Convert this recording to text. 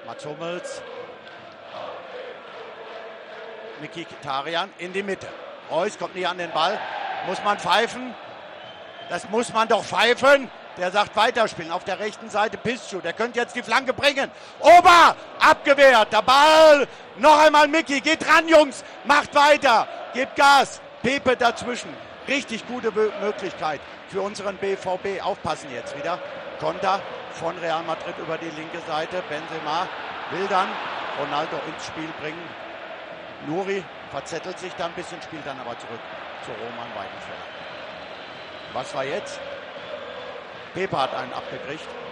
Mats Hummels. Mkhitaryan in die Mitte. Reus kommt nicht an den Ball. Muss man pfeifen? Das muss man doch pfeifen. Der sagt weiterspielen. Auf der rechten Seite Piscu. Der könnte jetzt die Flanke bringen. Ober! Abgewehrt. Der Ball. Noch einmal Mickey. Geht ran, Jungs. Macht weiter. Gebt Gas. Pepe dazwischen. Richtig gute Möglichkeit für unseren BVB. Aufpassen jetzt wieder. Konter von Real Madrid über die linke Seite. Benzema will dann Ronaldo ins Spiel bringen. Nuri verzettelt sich da ein bisschen, spielt dann aber zurück zu Roman Weidenfeller. Was war jetzt? Pepe hat einen abgekriegt.